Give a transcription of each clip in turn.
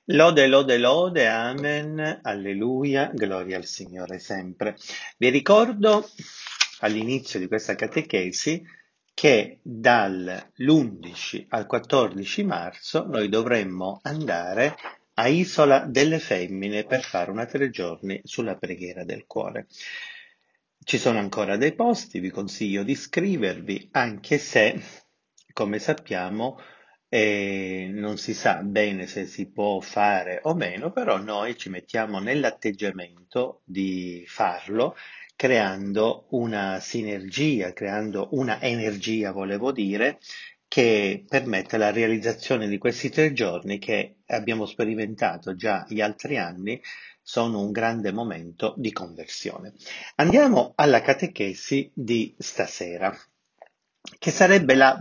Lode, lode, lode, amen, alleluia, gloria al Signore sempre. Vi ricordo all'inizio di questa catechesi che dall'11 al 14 marzo noi dovremmo andare a Isola delle Femmine per fare una 3 giorni sulla preghiera del cuore. Ci sono ancora dei posti, vi consiglio di iscrivervi, anche se, come sappiamo, non si sa bene se si può fare o meno, però noi ci mettiamo nell'atteggiamento di farlo, creando una sinergia, creando una energia, volevo dire, che permette la realizzazione di questi 3 giorni che abbiamo sperimentato già gli altri anni, sono un grande momento di conversione. Andiamo alla catechesi di stasera, che sarebbe la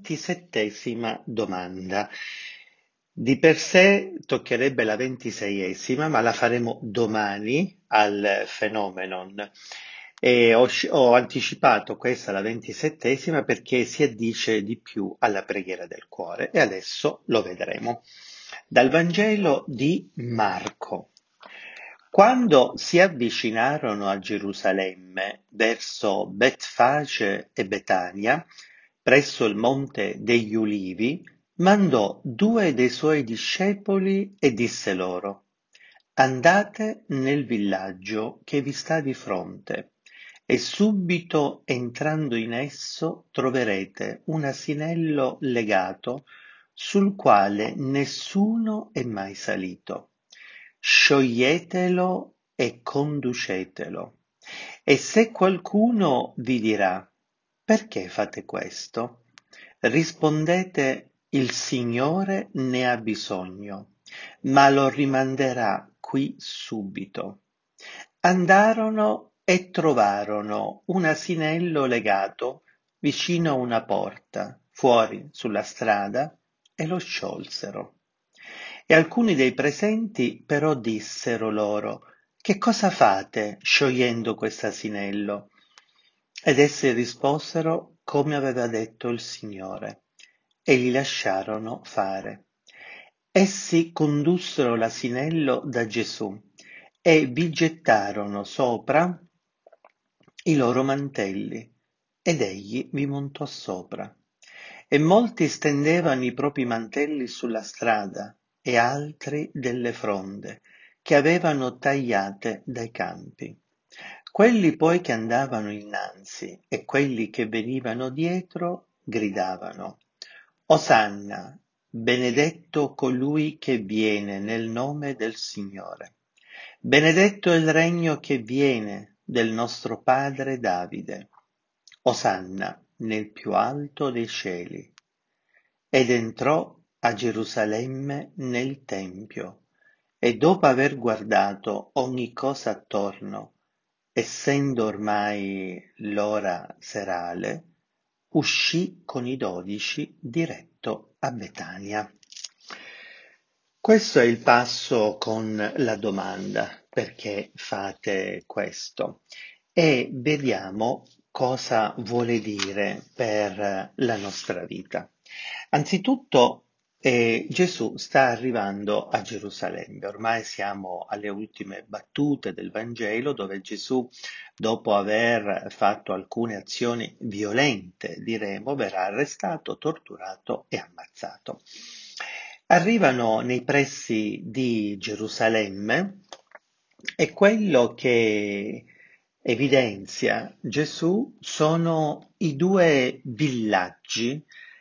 27ª domanda. Di per sé toccherebbe la 26ª, ma la faremo domani al Phenomenon. E ho anticipato questa, la 27ª, perché si addice di più alla preghiera del cuore e adesso lo vedremo. Dal Vangelo di Marco. Quando si avvicinarono a Gerusalemme verso Betfage e Betania, presso il monte degli Ulivi, mandò 2 dei suoi discepoli e disse loro: Andate nel villaggio che vi sta di fronte, e subito entrando in esso troverete un asinello legato sul quale nessuno è mai salito. Scioglietelo e conducetelo. E se qualcuno vi dirà: Perché fate questo? Rispondete: Il Signore ne ha bisogno, ma lo rimanderà qui subito. Andarono e trovarono un asinello legato vicino a una porta, fuori sulla strada, e lo sciolsero. E alcuni dei presenti però dissero loro: Che cosa fate sciogliendo quest'asinello? Ed essi risposero come aveva detto il Signore, e li lasciarono fare. Essi condussero l'asinello da Gesù e vi gettarono sopra i loro mantelli, ed egli vi montò sopra. E molti stendevano i propri mantelli sulla strada, e altri delle fronde, che avevano tagliate dai campi. Quelli poi che andavano innanzi e quelli che venivano dietro gridavano: Osanna, benedetto colui che viene nel nome del Signore. Benedetto è il regno che viene del nostro padre Davide. Osanna nel più alto dei cieli. Ed entrò a Gerusalemme nel Tempio, e dopo aver guardato ogni cosa attorno, essendo ormai l'ora serale, uscì con i 12 diretto a Betania. Questo è il passo con la domanda: perché fate questo? E vediamo cosa vuole dire per la nostra vita. Anzitutto, Gesù sta arrivando a Gerusalemme. Ormai siamo alle ultime battute del Vangelo, dove Gesù, dopo aver fatto alcune azioni violente, diremo, verrà arrestato, torturato e ammazzato. Arrivano nei pressi di Gerusalemme, e quello che evidenzia Gesù sono i 2 villaggi,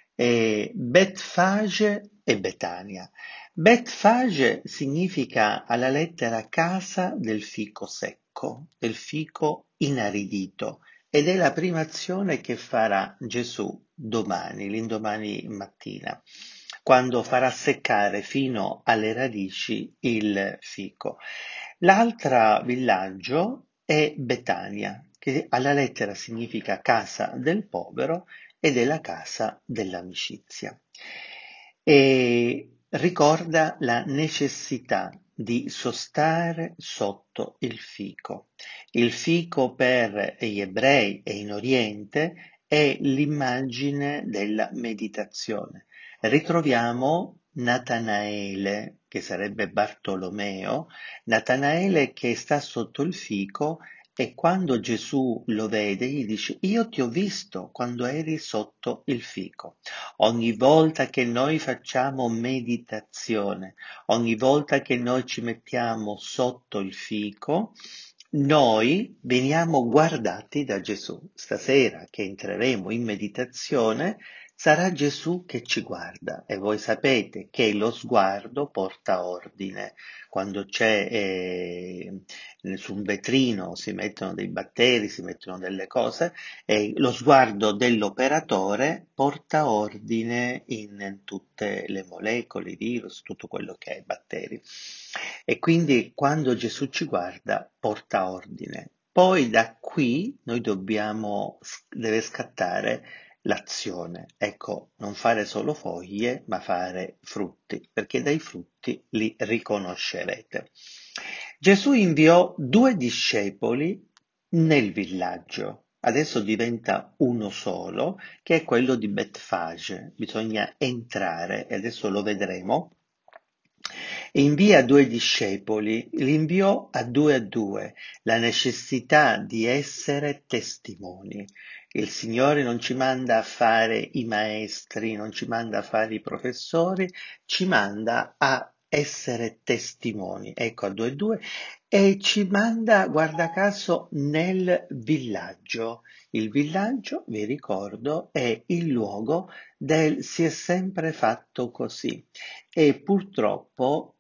Betfage e Betania. Betfage significa alla lettera casa del fico secco, del fico inaridito, ed è la prima azione che farà Gesù domani, l'indomani mattina, quando farà seccare fino alle radici il fico. L'altro villaggio è Betania, che alla lettera significa casa del povero ed è la casa dell'amicizia. E ricorda la necessità di sostare sotto il fico. Il fico per gli ebrei e in Oriente è l'immagine della meditazione. Ritroviamo Natanaele, che sarebbe Bartolomeo, Natanaele che sta sotto il fico e quando Gesù lo vede gli dice: Io ti ho visto quando eri sotto il fico. Ogni volta che noi facciamo meditazione, ogni volta che noi ci mettiamo sotto il fico, noi veniamo guardati da Gesù. Stasera che entreremo in meditazione, sarà Gesù che ci guarda e voi sapete che lo sguardo porta ordine. Quando c'è su un vetrino si mettono dei batteri, si mettono delle cose e lo sguardo dell'operatore porta ordine in tutte le molecole, i virus, tutto quello che è batteri. E quindi quando Gesù ci guarda porta ordine. Poi da qui noi deve scattare l'azione. Ecco, non fare solo foglie, ma fare frutti, perché dai frutti li riconoscerete. Gesù inviò 2 discepoli nel villaggio. Adesso diventa uno solo, che è quello di Betfage. Bisogna entrare, e adesso lo vedremo. E invia 2 discepoli, li inviò a due, la necessità di essere testimoni. Il Signore non ci manda a fare i maestri, non ci manda a fare i professori, ci manda a essere testimoni. Ecco, a due e due, e ci manda, guarda caso, nel villaggio. Il villaggio, vi ricordo, è il luogo del si è sempre fatto così. E purtroppo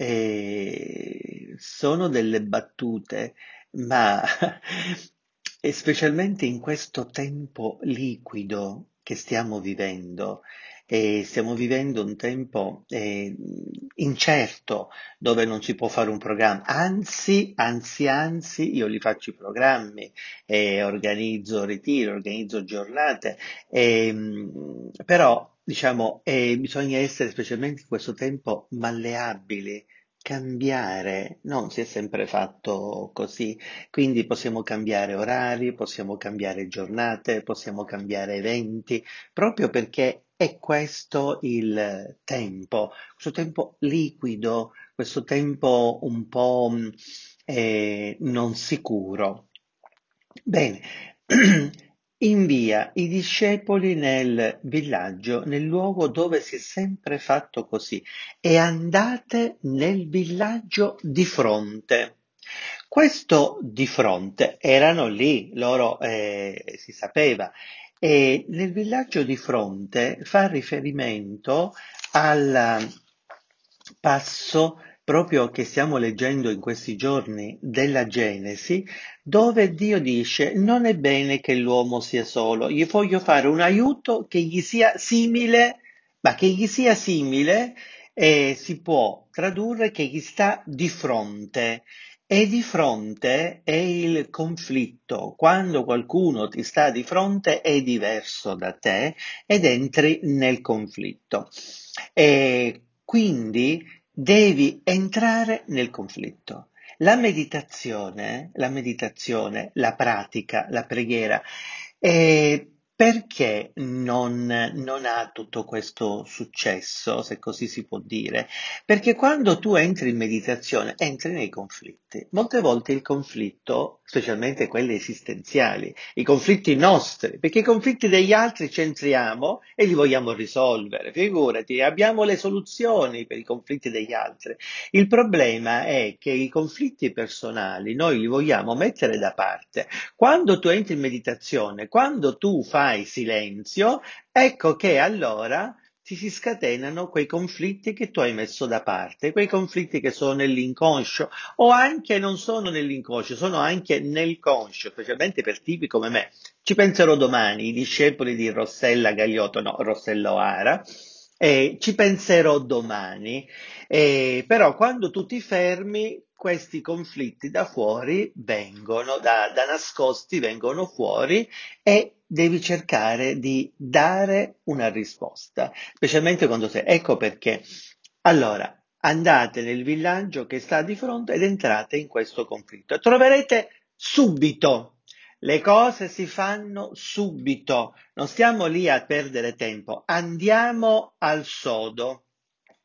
sono delle battute, ma e specialmente in questo tempo liquido che stiamo vivendo un tempo incerto dove non si può fare un programma, anzi, io li faccio i programmi, organizzo ritiri, organizzo giornate, però diciamo bisogna essere specialmente in questo tempo malleabili, cambiare, non si è sempre fatto così, quindi possiamo cambiare orari, possiamo cambiare giornate, possiamo cambiare eventi, proprio perché è questo il tempo, questo tempo liquido, questo tempo un po' non sicuro. Bene, invia i discepoli nel villaggio, nel luogo dove si è sempre fatto così, e andate nel villaggio di fronte. Questo di fronte erano lì, loro si sapeva, e nel villaggio di fronte fa riferimento al passo proprio che stiamo leggendo in questi giorni della Genesi, dove Dio dice: non è bene che l'uomo sia solo, gli voglio fare un aiuto che gli sia simile, ma che gli sia simile si può tradurre che gli sta di fronte. E di fronte è il conflitto. Quando qualcuno ti sta di fronte è diverso da te ed entri nel conflitto. E quindi devi entrare nel conflitto. La pratica, la preghiera, perché non ha tutto questo successo, se così si può dire? Perché quando tu entri in meditazione, entri nei conflitti. Molte volte il conflitto, specialmente quelli esistenziali, i conflitti nostri, perché i conflitti degli altri ci entriamo e li vogliamo risolvere. Figurati, abbiamo le soluzioni per i conflitti degli altri. Il problema è che i conflitti personali noi li vogliamo mettere da parte. Quando tu entri in meditazione, quando tu fai silenzio, ecco che allora si scatenano quei conflitti che tu hai messo da parte, quei conflitti che sono nell'inconscio o anche non sono nell'inconscio, sono anche nel conscio, specialmente per tipi come me. Ci penserò domani, i discepoli di Rossella Gagliotto, no, Rossella O'Hara, ci penserò domani, però quando tu ti fermi, questi conflitti da fuori vengono, da nascosti vengono fuori e devi cercare di dare una risposta, specialmente quando sei. Ecco perché. Allora, andate nel villaggio che sta di fronte ed entrate in questo conflitto. Troverete subito. Le cose si fanno subito, non stiamo lì a perdere tempo, andiamo al sodo.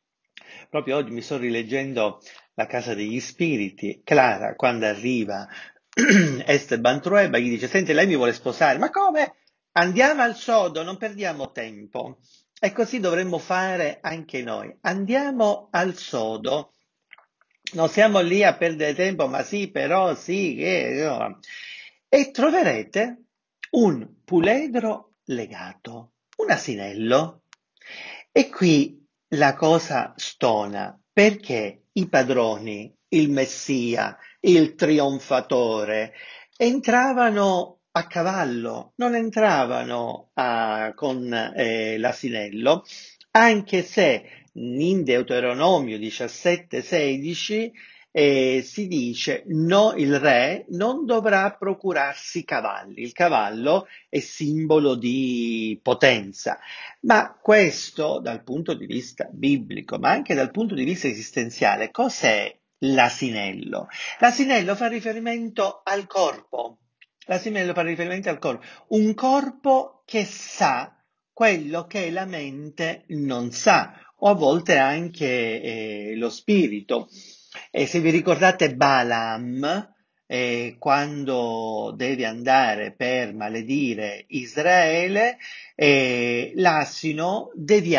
Proprio oggi mi sto rileggendo La Casa degli Spiriti. Clara, quando arriva Esteban Trueba, gli dice: Senti, lei mi vuole sposare. Ma come? Andiamo al sodo, non perdiamo tempo. E così dovremmo fare anche noi. Andiamo al sodo. Non siamo lì a perdere tempo, ma sì, però sì, no. E troverete un puledro legato, un asinello. E qui la cosa stona, perché i padroni, il Messia, il trionfatore, entravano a cavallo, non entravano con l'asinello, anche se in Deuteronomio 17:16 si dice no, il re non dovrà procurarsi cavalli. Il cavallo è simbolo di potenza, ma questo dal punto di vista biblico, ma anche dal punto di vista esistenziale, cos'è l'asinello? L'asinello fa riferimento al corpo. L'asinello fa riferimento al corpo, un corpo che sa quello che la mente non sa, o a volte anche lo spirito. E se vi ricordate Balaam, quando deve andare per maledire Israele, l'asino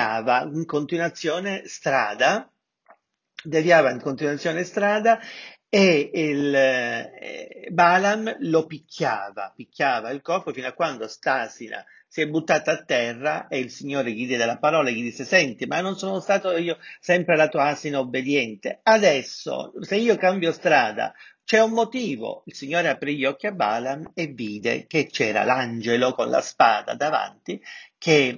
deviava in continuazione strada e Balaam lo picchiava il corpo fino a quando Stasina si è buttata a terra e il Signore gli diede la parola e gli disse: Senti, ma non sono stato io sempre la tua asina obbediente? Adesso, se io cambio strada, c'è un motivo. Il Signore aprì gli occhi a Balaam e vide che c'era l'angelo con la spada davanti che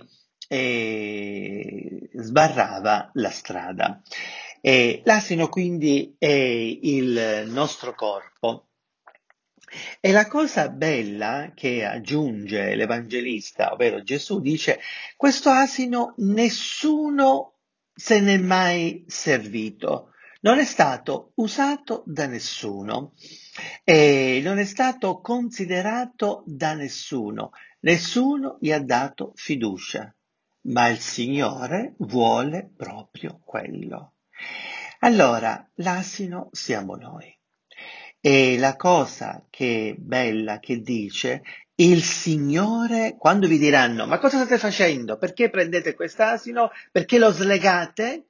sbarrava la strada. L'asino quindi è il nostro corpo. E la cosa bella che aggiunge l'Evangelista, ovvero Gesù, dice: questo asino nessuno se n'è mai servito, non è stato usato da nessuno, e non è stato considerato da nessuno, nessuno gli ha dato fiducia, ma il Signore vuole proprio quello. Allora, l'asino siamo noi. E la cosa che è bella che dice, il Signore, quando vi diranno: ma cosa state facendo? Perché prendete quest'asino? Perché lo slegate?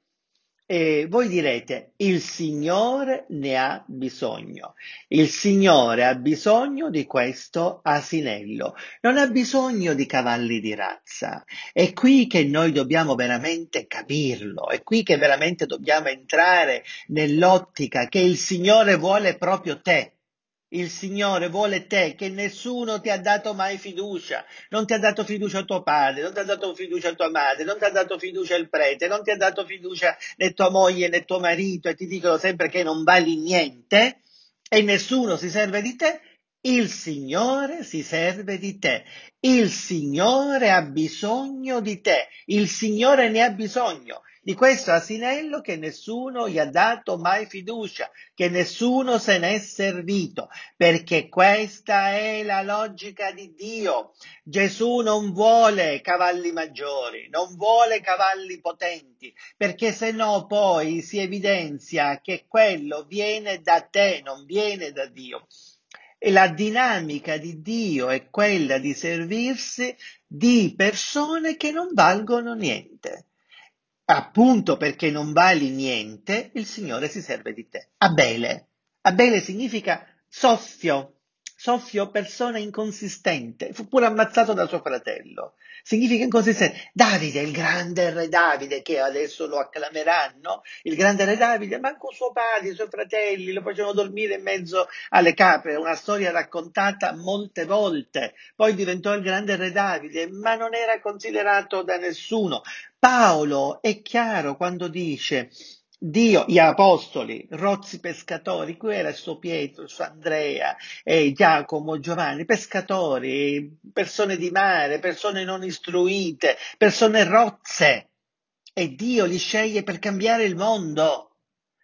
E voi direte: il Signore ne ha bisogno. Il Signore ha bisogno di questo asinello, non ha bisogno di cavalli di razza. È qui che noi dobbiamo veramente capirlo, è qui che veramente dobbiamo entrare nell'ottica che il Signore vuole proprio te. Il Signore vuole te, che nessuno ti ha dato mai fiducia. Non ti ha dato fiducia tuo padre, non ti ha dato fiducia tua madre, non ti ha dato fiducia il prete, non ti ha dato fiducia né tua moglie né tuo marito e ti dicono sempre che non vali niente e nessuno si serve di te. Il Signore si serve di te. Il Signore ha bisogno di te. Il Signore ne ha bisogno di questo asinello che nessuno gli ha dato mai fiducia, che nessuno se n'è servito, perché questa è la logica di Dio. Gesù non vuole cavalli maggiori, non vuole cavalli potenti, perché se no poi si evidenzia che quello viene da te, non viene da Dio. E la dinamica di Dio è quella di servirsi di persone che non valgono niente. Appunto perché non vali niente, il Signore si serve di te. Abele. Abele significa soffio. Soffio, persona inconsistente. Fu pure ammazzato da suo fratello. Significa inconsistente. Davide, il grande re Davide, che adesso lo acclameranno, il grande re Davide, manco suo padre, i suoi fratelli lo facevano dormire in mezzo alle capre. È una storia raccontata molte volte. Poi diventò il grande re Davide, ma non era considerato da nessuno. Paolo è chiaro quando dice: Dio, gli apostoli, rozzi pescatori, qui era il suo Pietro, il suo Andrea, Giacomo, Giovanni, pescatori, persone di mare, persone non istruite, persone rozze. E Dio li sceglie per cambiare il mondo.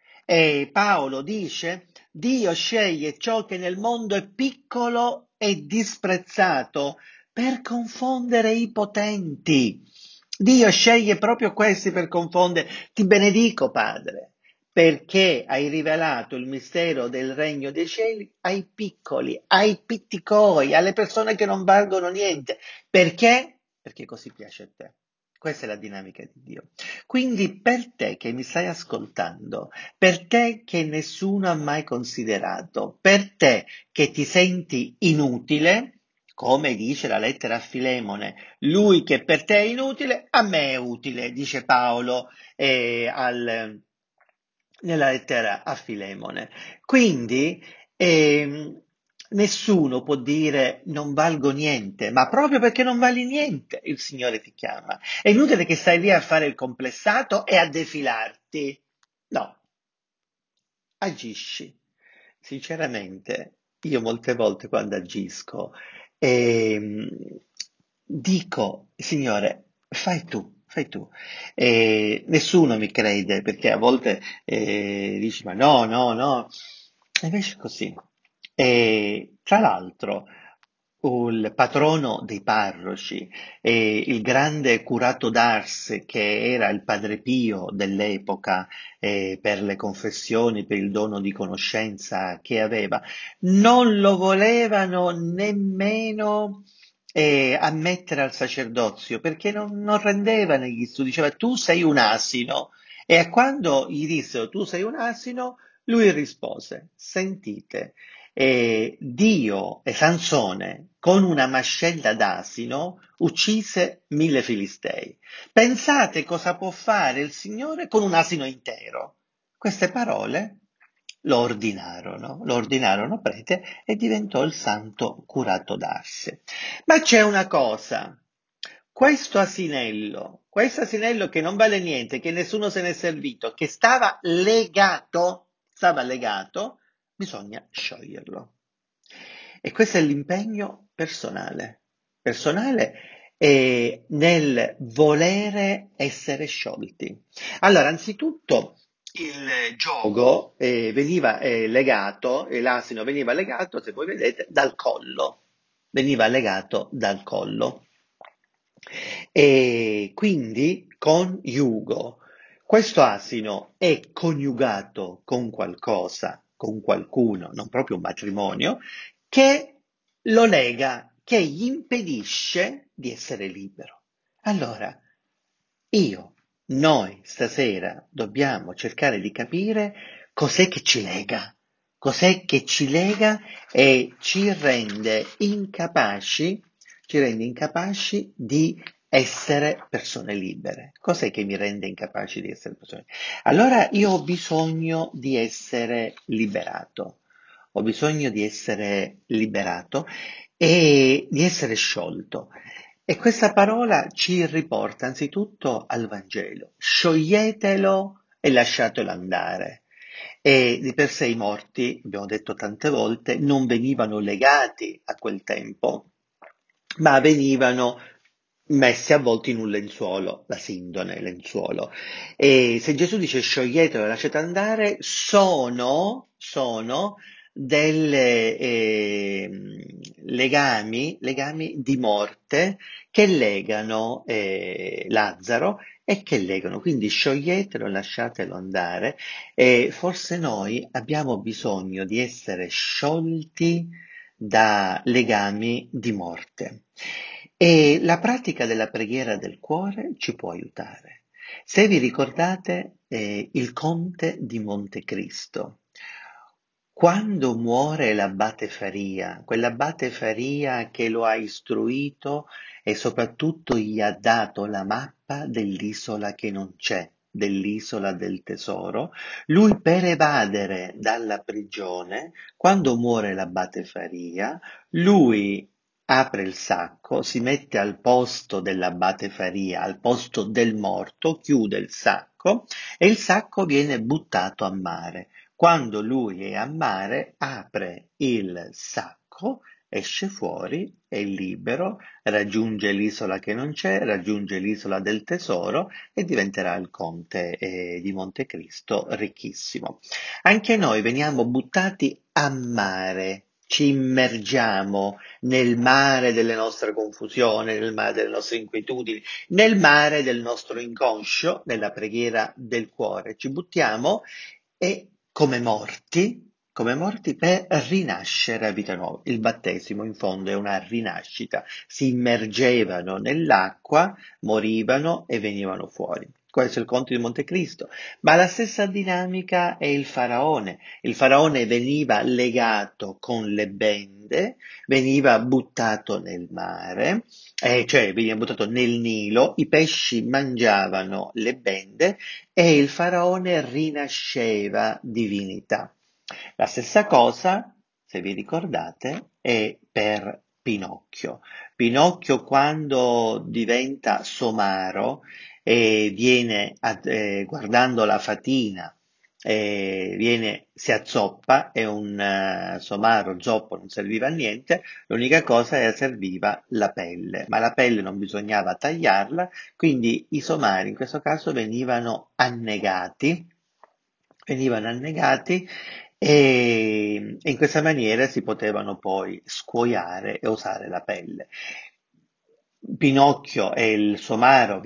E Paolo dice: Dio sceglie ciò che nel mondo è piccolo e disprezzato per confondere i potenti. Dio sceglie proprio questi per confondere. Ti benedico, Padre, perché hai rivelato il mistero del regno dei cieli ai piccoli, ai pitticoi, alle persone che non valgono niente. Perché? Perché così piace a te. Questa è la dinamica di Dio. Quindi per te che mi stai ascoltando, per te che nessuno ha mai considerato, per te che ti senti inutile, come dice la lettera a Filemone, lui che per te è inutile, a me è utile, dice Paolo nella lettera a Filemone. Quindi nessuno può dire non valgo niente, ma proprio perché non vali niente il Signore ti chiama. È inutile che stai lì a fare il complessato e a defilarti. No, agisci. Sinceramente, io molte volte quando agisco, ehm, dico, Signore, fai tu, fai tu. E nessuno mi crede perché a volte dici, ma no, no, no. E invece è così. E tra l'altro, il patrono dei parroci, il grande curato d'Ars, che era il padre Pio dell'epoca, per le confessioni, per il dono di conoscenza che aveva, non lo volevano nemmeno ammettere al sacerdozio perché non rendeva negli studi, diceva tu sei un asino. E a quando gli dissero tu sei un asino, lui rispose: Sentite, Dio e Sansone con una mascella d'asino uccise 1000 filistei. Pensate cosa può fare il Signore con un asino intero. Queste parole lo ordinarono prete e diventò il santo curato d'Ars. Ma c'è una cosa, questo asinello che non vale niente, che nessuno se ne è servito, che stava legato, bisogna scioglierlo. E questo è l'impegno personale nel volere essere sciolti. Allora, anzitutto il giogo veniva legato, e l'asino veniva legato, se voi vedete, dal collo. Veniva legato dal collo. E quindi coniugo. Questo asino è coniugato con qualcosa, con qualcuno, non proprio un matrimonio, che lo lega, che gli impedisce di essere libero. Allora, noi stasera dobbiamo cercare di capire cos'è che ci lega, cos'è che ci lega e ci rende incapaci di essere persone libere. Cos'è che mi rende incapaci di essere persone libere? Allora io ho bisogno di essere liberato, ho bisogno di essere liberato e di essere sciolto. E questa parola ci riporta anzitutto al Vangelo. Scioglietelo e lasciatelo andare. E di per sé i morti, abbiamo detto tante volte, non venivano legati a quel tempo, ma venivano messi avvolti in un lenzuolo, la sindone, lenzuolo. E se Gesù dice scioglietelo e lasciate andare, sono delle legami di morte che legano Lazzaro e che legano, quindi scioglietelo e lasciatelo andare. E forse noi abbiamo bisogno di essere sciolti da legami di morte. E la pratica della preghiera del cuore ci può aiutare. Se vi ricordate, il conte di Montecristo, quando muore l'abate Faria, quell'abate Faria che lo ha istruito e soprattutto gli ha dato la mappa dell'isola che non c'è, dell'isola del tesoro, lui per evadere dalla prigione, quando muore l'abate Faria, lui apre il sacco, si mette al posto dell'abate Faria, al posto del morto, chiude il sacco e il sacco viene buttato a mare. Quando lui è a mare, apre il sacco, esce fuori, è libero, raggiunge l'isola che non c'è, raggiunge l'isola del tesoro e diventerà il conte di Montecristo ricchissimo. Anche noi veniamo buttati a mare ci immergiamo nel mare delle nostre confusioni, nel mare delle nostre inquietudini, nel mare del nostro inconscio, nella preghiera del cuore. Ci buttiamo e come morti per rinascere a vita nuova. Il battesimo in fondo è una rinascita. Si immergevano nell'acqua, morivano e venivano fuori. Questo è il conto di Montecristo. Ma la stessa dinamica è il faraone. Il faraone veniva legato con le bende, veniva buttato nel mare, cioè veniva buttato nel Nilo, i pesci mangiavano le bende e il faraone rinasceva divinità. La stessa cosa, se vi ricordate, è per Pinocchio. Pinocchio quando diventa somaro e guardando la fatina, si azzoppa, e un somaro zoppo non serviva a niente, l'unica cosa serviva la pelle, ma la pelle non bisognava tagliarla, quindi i somari in questo caso venivano annegati e in questa maniera si potevano poi scuoiare e usare la pelle. Pinocchio e il somaro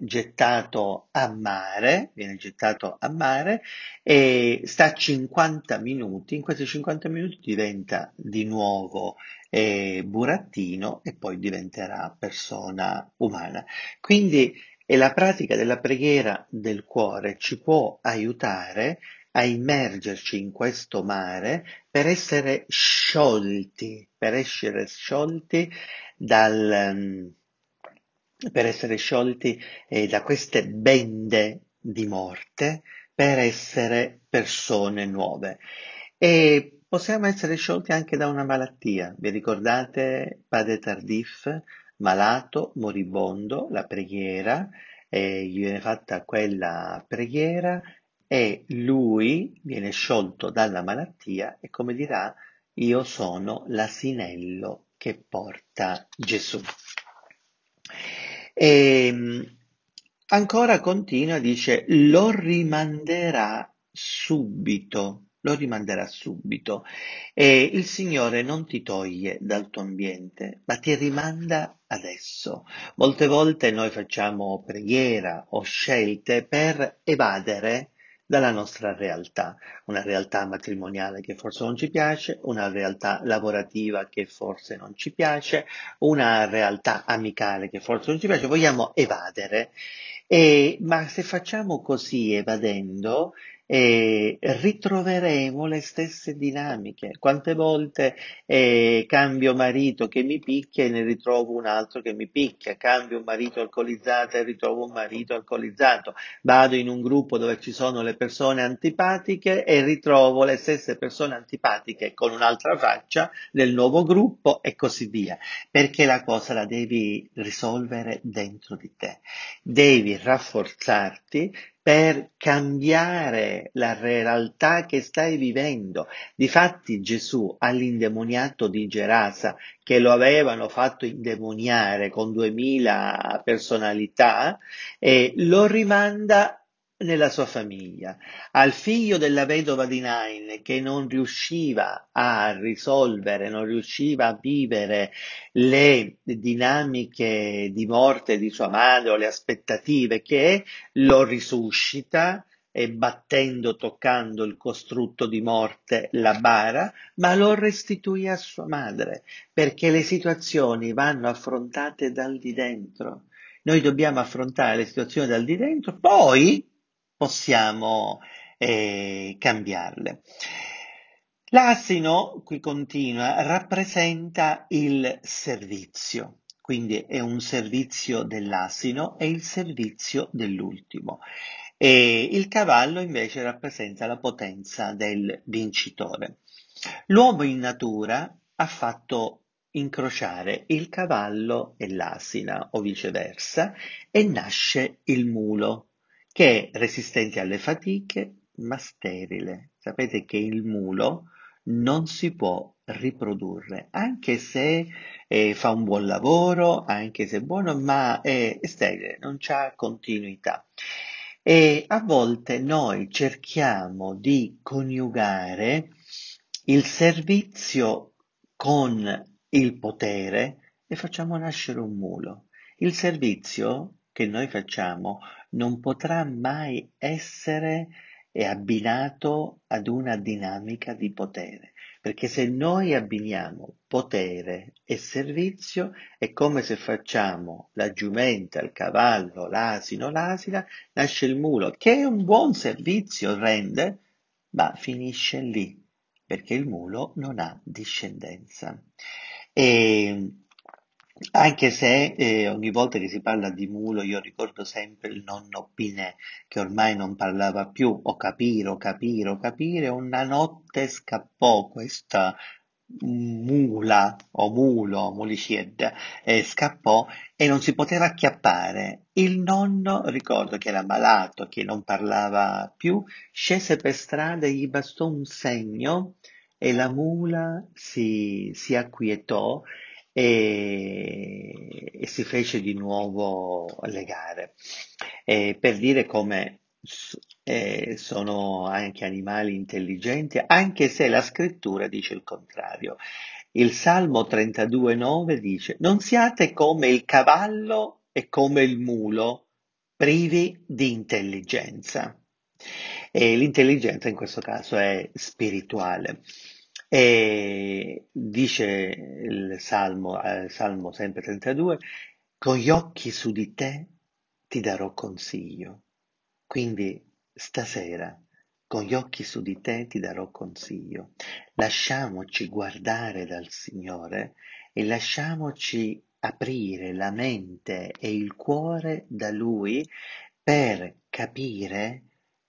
viene gettato a mare e sta 50 minuti, in questi 50 minuti diventa di nuovo burattino e poi diventerà persona umana. Quindi la pratica della preghiera del cuore ci può aiutare a immergerci in questo mare per essere sciolti dal, per essere sciolti da queste bende di morte, per essere persone nuove. E possiamo essere sciolti anche da una malattia. Vi ricordate Padre Tardif, malato, moribondo, la preghiera, gli viene fatta quella preghiera e lui viene sciolto dalla malattia e come dirà, io sono l'asinello che porta Gesù. E ancora continua, dice, lo rimanderà subito. E il Signore non ti toglie dal tuo ambiente, ma ti rimanda adesso. Molte volte noi facciamo preghiera o scelte per evadere dalla nostra realtà, una realtà matrimoniale che forse non ci piace, una realtà lavorativa che forse non ci piace, una realtà amicale che forse non ci piace, vogliamo evadere. Ma se facciamo così, evadendo, ritroveremo le stesse dinamiche. Quante volte cambio marito che mi picchia e ne ritrovo un altro che mi picchia, cambio un marito alcolizzato e ritrovo un marito alcolizzato, vado in un gruppo dove ci sono le persone antipatiche e ritrovo le stesse persone antipatiche con un'altra faccia nel nuovo gruppo e così via, perché la cosa la devi risolvere dentro di te, devi rafforzarti per cambiare la realtà che stai vivendo. Difatti Gesù all'indemoniato di Gerasa, che lo avevano fatto indemoniare con 2000 personalità, lo rimanda nella sua famiglia. Al figlio della vedova di Nain, che non riusciva a risolvere, non riusciva a vivere le dinamiche di morte di sua madre o le aspettative che lo risuscita e battendo, toccando il costrutto di morte la bara, ma lo restituì a sua madre, perché le situazioni vanno affrontate dal di dentro. Noi dobbiamo affrontare le situazioni dal di dentro, poi possiamo cambiarle. L'asino, qui continua, rappresenta il servizio, quindi è un servizio dell'asino e il servizio dell'ultimo. E il cavallo invece rappresenta la potenza del vincitore. L'uomo in natura ha fatto incrociare il cavallo e l'asina o viceversa e nasce il mulo, che è resistente alle fatiche ma sterile. Sapete che il mulo non si può riprodurre, anche se fa un buon lavoro, anche se è buono, ma è sterile, non c'ha continuità. E a volte noi cerchiamo di coniugare il servizio con il potere e facciamo nascere un mulo. Il servizio che noi facciamo non potrà mai essere abbinato ad una dinamica di potere, perché se noi abbiniamo potere e servizio è come se facciamo la giumenta, il cavallo, l'asino, l'asina, nasce il mulo, che è un buon servizio, rende, ma finisce lì, perché il mulo non ha discendenza. E anche se ogni volta che si parla di mulo io ricordo sempre il nonno Pinè che ormai non parlava più, o capire, una notte scappò questa mula o mulo, muliciedda, scappò e non si poteva acchiappare. Il nonno, ricordo che era malato, che non parlava più, scese per strada e gli bastò un segno e la mula si acquietò e si fece di nuovo legare. Per dire come sono anche animali intelligenti, anche se la scrittura dice il contrario. Il Salmo 32,9 dice: Non siate come il cavallo e come il mulo, privi di intelligenza. E l'intelligenza in questo caso è spirituale. E dice il Salmo sempre 32, con gli occhi su di te ti darò consiglio. Quindi stasera, con gli occhi su di te ti darò consiglio. Lasciamoci guardare dal Signore e lasciamoci aprire la mente e il cuore da Lui per capire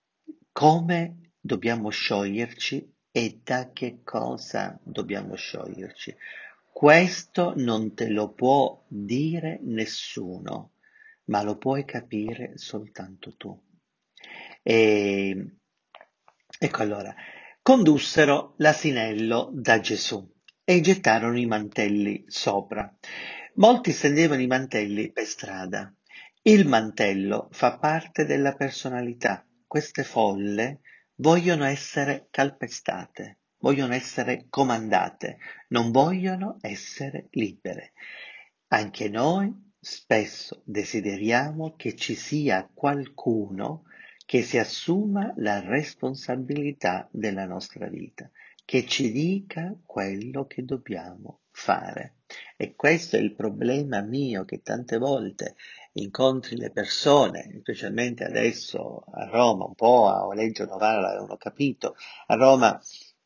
come dobbiamo scioglierci e da che cosa dobbiamo scioglierci. Questo non te lo può dire nessuno, ma lo puoi capire soltanto tu. E, ecco allora, condussero l'asinello da Gesù e gettarono i mantelli sopra. Molti stendevano i mantelli per strada. Il mantello fa parte della personalità. Queste folle vogliono essere calpestate, vogliono essere comandate, non vogliono essere libere. Anche noi spesso desideriamo che ci sia qualcuno che si assuma la responsabilità della nostra vita, che ci dica quello che dobbiamo fare. E questo è il problema mio che tante volte incontri le persone, specialmente adesso a Roma, un po' a Oleggio Novara l'hanno capito, a Roma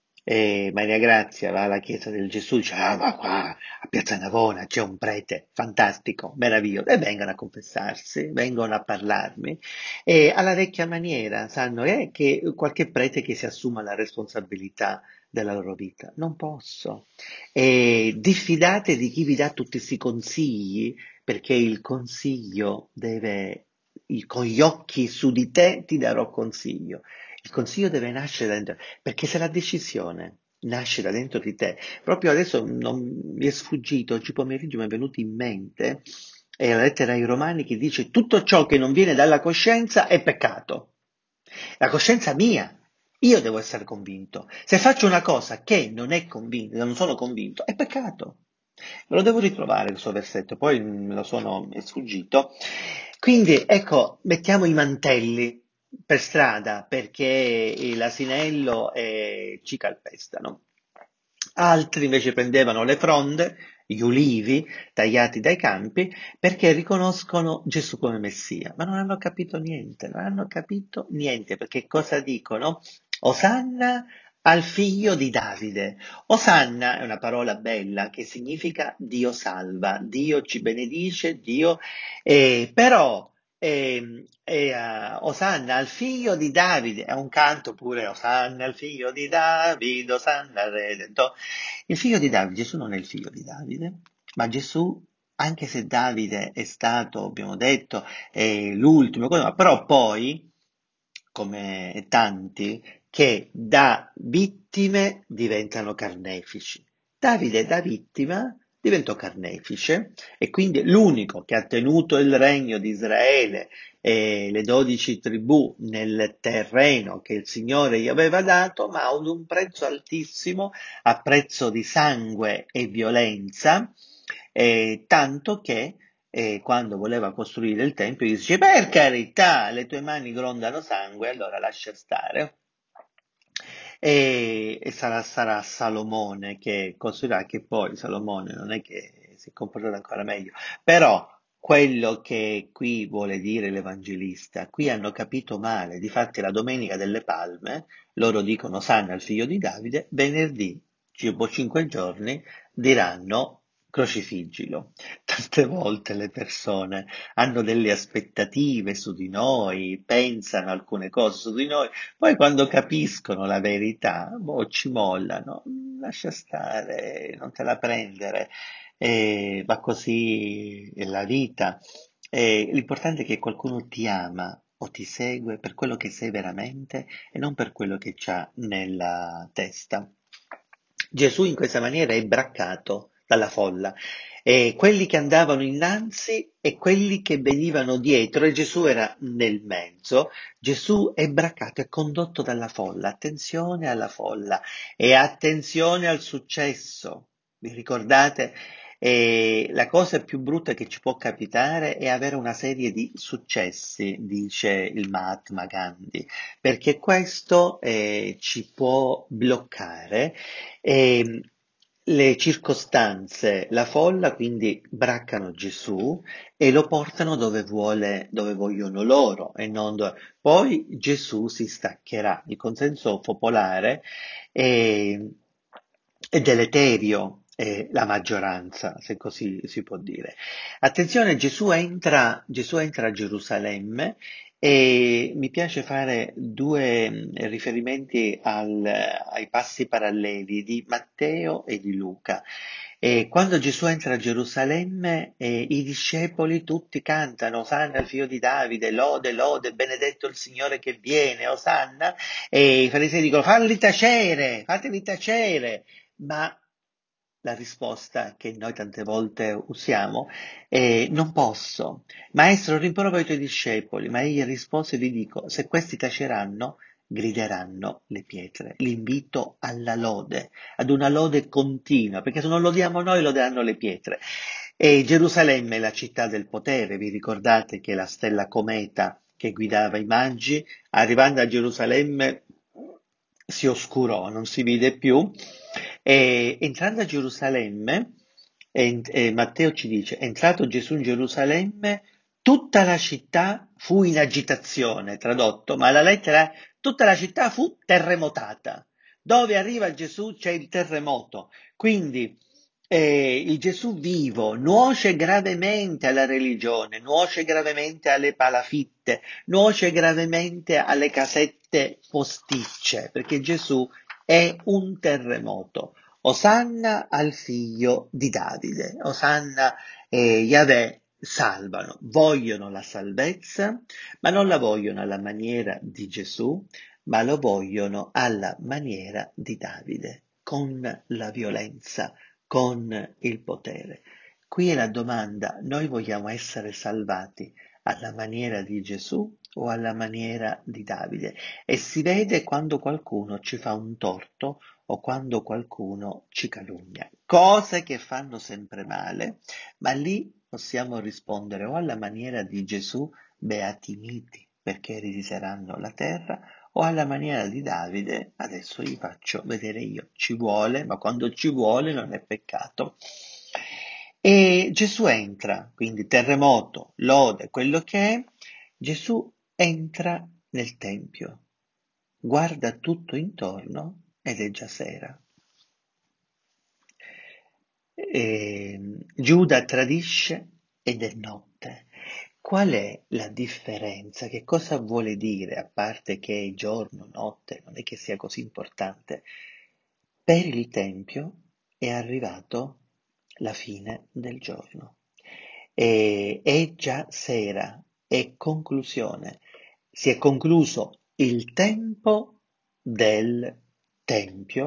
Maria Grazia va alla chiesa del Gesù, dice, ah, ma qua a Piazza Navona c'è un prete fantastico, meraviglioso, e vengono a confessarsi, vengono a parlarmi, e alla vecchia maniera sanno che qualche prete che si assuma la responsabilità della loro vita. Non posso. E diffidate di chi vi dà tutti questi consigli, perché il consiglio deve, con gli occhi su di te ti darò consiglio. Il consiglio deve nascere dentro, perché se la decisione nasce da dentro di te, proprio adesso non mi è sfuggito, oggi pomeriggio mi è venuto in mente, è la lettera ai Romani che dice tutto ciò che non viene dalla coscienza è peccato. La coscienza mia, io devo essere convinto. Se faccio una cosa che non è convinto, non sono convinto, è peccato. Me lo devo ritrovare questo versetto, poi me lo sono è sfuggito. Quindi, ecco, mettiamo i mantelli per strada perché l'asinello ci calpestano. Altri invece prendevano le fronde, gli ulivi tagliati dai campi perché riconoscono Gesù come Messia, ma non hanno capito niente, non hanno capito niente perché cosa dicono? Osanna al figlio di Davide. Osanna è una parola bella che significa Dio salva, Dio ci benedice, Dio, però Osanna al figlio di Davide, è un canto pure, Osanna al figlio di Davide, Osanna al Redentore. Il figlio di Davide, Gesù non è il figlio di Davide, ma Gesù, anche se Davide è stato, abbiamo detto, l'ultimo, però poi, come tanti, che da vittime diventano carnefici. Davide da vittima diventò carnefice e quindi l'unico che ha tenuto il regno di Israele e le 12 tribù nel terreno che il Signore gli aveva dato, ma ad un prezzo altissimo, a prezzo di sangue e violenza, tanto che quando voleva costruire il Tempio dice: per carità, le tue mani grondano sangue, allora lascia stare. E sarà Salomone che costruirà, che poi Salomone non è che si è comportato ancora meglio, però quello che qui vuole dire l'Evangelista, qui hanno capito male. Difatti la Domenica delle Palme, loro dicono Osanna al figlio di Davide, venerdì, dopo 5 giorni, diranno crocifiggilo. Tante volte le persone hanno delle aspettative su di noi, pensano alcune cose su di noi, poi quando capiscono la verità, boh, ci mollano, lascia stare, non te la prendere, va così è la vita. L'importante è che qualcuno ti ama o ti segue per quello che sei veramente e non per quello che c'ha nella testa. Gesù in questa maniera è braccato dalla folla, e quelli che andavano innanzi e quelli che venivano dietro, e Gesù era nel mezzo. Gesù è braccato, è condotto dalla folla. Attenzione alla folla e attenzione al successo. Vi ricordate? La cosa più brutta che ci può capitare è avere una serie di successi, dice il Mahatma Gandhi, perché questo ci può bloccare. E le circostanze, la folla quindi braccano Gesù e lo portano dove vogliono loro e non dove. Poi Gesù si staccherà. Il consenso popolare è, è deleterio, la maggioranza, se così si può dire. Attenzione, Gesù entra a Gerusalemme e mi piace fare due riferimenti ai passi paralleli di Matteo e di Luca. E quando Gesù entra a Gerusalemme, i discepoli tutti cantano Osanna al figlio di Davide, lode, lode, benedetto il Signore che viene, Osanna, e i farisei dicono fateli tacere, ma la risposta che noi tante volte usiamo è non posso. Maestro, rimprovera i tuoi discepoli, ma egli rispose e vi dico, se questi taceranno, grideranno le pietre. L'invito alla lode, ad una lode continua, perché se non lodiamo noi, loderanno le pietre. E Gerusalemme è la città del potere, vi ricordate che la stella cometa che guidava i magi, arrivando a Gerusalemme, si oscurò, non si vide più, e entrando a Gerusalemme, Matteo ci dice, entrato Gesù in Gerusalemme, tutta la città fu in agitazione, tradotto, ma la lettera è tutta la città fu terremotata. Dove arriva Gesù c'è il terremoto. Quindi il Gesù vivo nuoce gravemente alla religione, nuoce gravemente alle palafitte, nuoce gravemente alle casette posticce, perché Gesù è un terremoto. Osanna al figlio di Davide, Osanna e Yahweh salvano, vogliono la salvezza, ma non la vogliono alla maniera di Gesù, ma lo vogliono alla maniera di Davide, con la violenza, con il potere. Qui è la domanda: noi vogliamo essere salvati alla maniera di Gesù o alla maniera di Davide? E si vede quando qualcuno ci fa un torto o quando qualcuno ci calunnia, cose che fanno sempre male, ma lì possiamo rispondere o alla maniera di Gesù, beati i miti, perché erediteranno la terra, o alla maniera di Davide, adesso gli faccio vedere io, ci vuole, ma quando ci vuole non è peccato. E Gesù entra, quindi terremoto, lode, quello che è, Gesù entra nel Tempio, guarda tutto intorno ed è già sera. Giuda tradisce ed è notte. Qual è la differenza? Che cosa vuole dire, a parte che è giorno, notte, non è che sia così importante? Per il Tempio è arrivato la fine del giorno. È già sera, è conclusione. Si è concluso il tempo del Tempio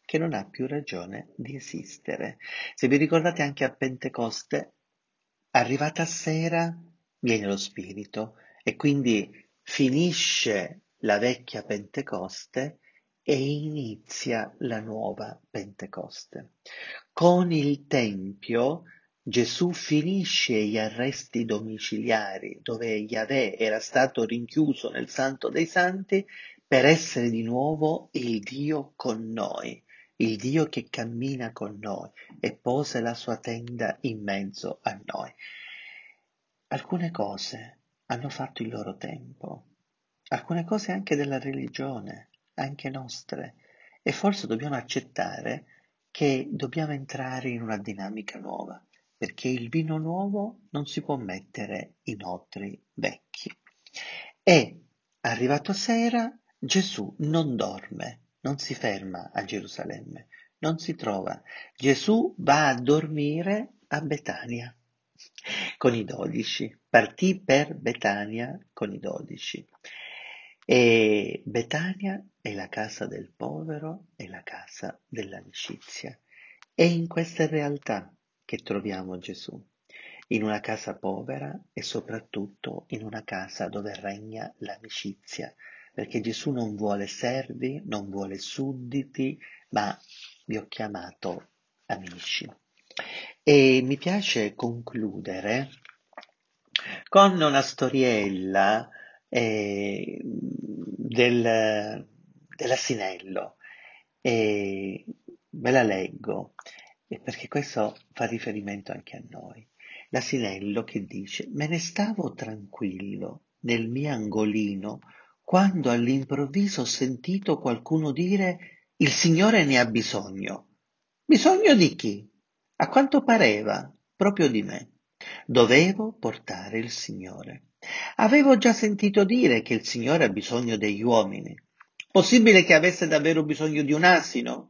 che non ha più ragione di esistere. Se vi ricordate anche a Pentecoste, arrivata sera viene lo Spirito e quindi finisce la vecchia Pentecoste e inizia la nuova Pentecoste. Con il Tempio Gesù finisce gli arresti domiciliari dove Yahweh era stato rinchiuso nel Santo dei Santi per essere di nuovo il Dio con noi, il Dio che cammina con noi e pose la sua tenda in mezzo a noi. Alcune cose hanno fatto il loro tempo, alcune cose anche della religione, anche nostre, e forse dobbiamo accettare che dobbiamo entrare in una dinamica nuova, perché il vino nuovo non si può mettere in odri vecchi. E, arrivato sera, Gesù non dorme, non si ferma a Gerusalemme, non si trova. Gesù va a dormire a Betania con i 12, partì per Betania con i 12. E Betania è la casa del povero, è la casa dell'amicizia. È in queste realtà che troviamo Gesù, in una casa povera e soprattutto in una casa dove regna l'amicizia, perché Gesù non vuole servi, non vuole sudditi, ma vi ho chiamato amici. E mi piace concludere con una storiella dell'asinello. E ve la leggo, perché questo fa riferimento anche a noi. L'asinello che dice: me ne stavo tranquillo nel mio angolino quando all'improvviso ho sentito qualcuno dire: il Signore ne ha bisogno. Bisogno di chi? A quanto pareva proprio di me. Dovevo portare il Signore. Avevo già sentito dire che il Signore ha bisogno degli uomini. Possibile che avesse davvero bisogno di un asino?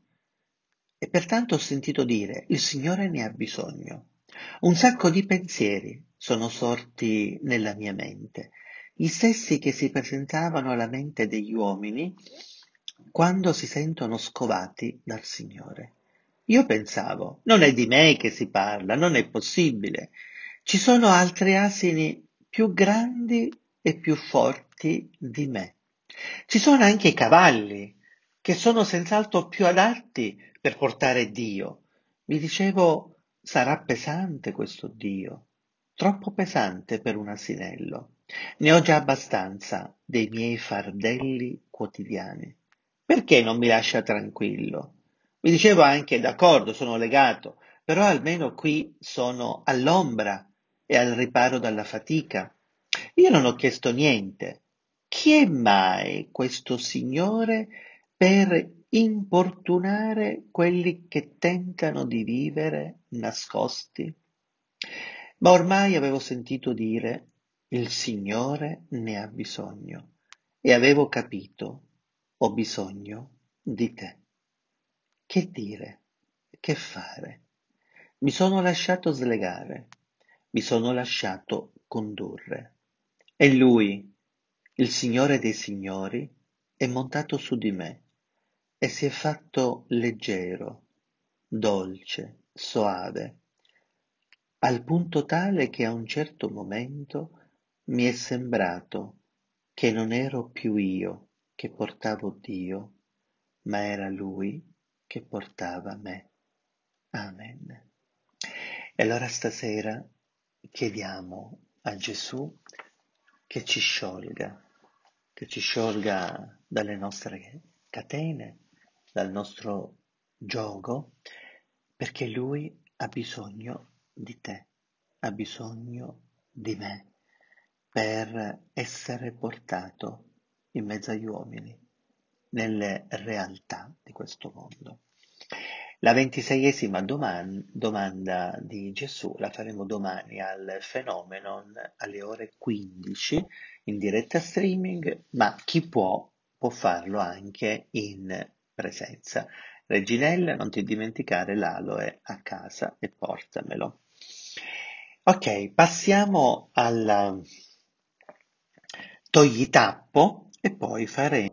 E pertanto ho sentito dire, il Signore ne ha bisogno. Un sacco di pensieri sono sorti nella mia mente, gli stessi che si presentavano alla mente degli uomini quando si sentono scovati dal Signore. Io pensavo, non è di me che si parla, non è possibile. Ci sono altri asini più grandi e più forti di me. Ci sono anche i cavalli, che sono senz'altro più adatti per portare Dio. Mi dicevo, sarà pesante questo Dio, troppo pesante per un asinello. Ne ho già abbastanza dei miei fardelli quotidiani. Perché non mi lascia tranquillo? Mi dicevo anche, d'accordo, sono legato, però almeno qui sono all'ombra e al riparo dalla fatica. Io non ho chiesto niente. Chi è mai questo Signore per importunare quelli che tentano di vivere nascosti? Ma ormai avevo sentito dire il Signore ne ha bisogno e avevo capito, ho bisogno di te. Che dire? Che fare? Mi sono lasciato slegare, mi sono lasciato condurre. E lui, il Signore dei Signori, è montato su di me e si è fatto leggero, dolce, soave, al punto tale che a un certo momento mi è sembrato che non ero più io che portavo Dio, ma era Lui che portava me. Amen. E allora stasera chiediamo a Gesù che ci sciolga dalle nostre catene, dal nostro giogo, perché Lui ha bisogno di te, ha bisogno di me per essere portato in mezzo agli uomini, nelle realtà di questo mondo. La 26esima domanda di Gesù la faremo domani al Phenomenon alle ore 15 in diretta streaming, ma chi può farlo anche in presenza. Reginella, non ti dimenticare l'aloe a casa e portamelo. Ok, passiamo al togli tappo e poi faremo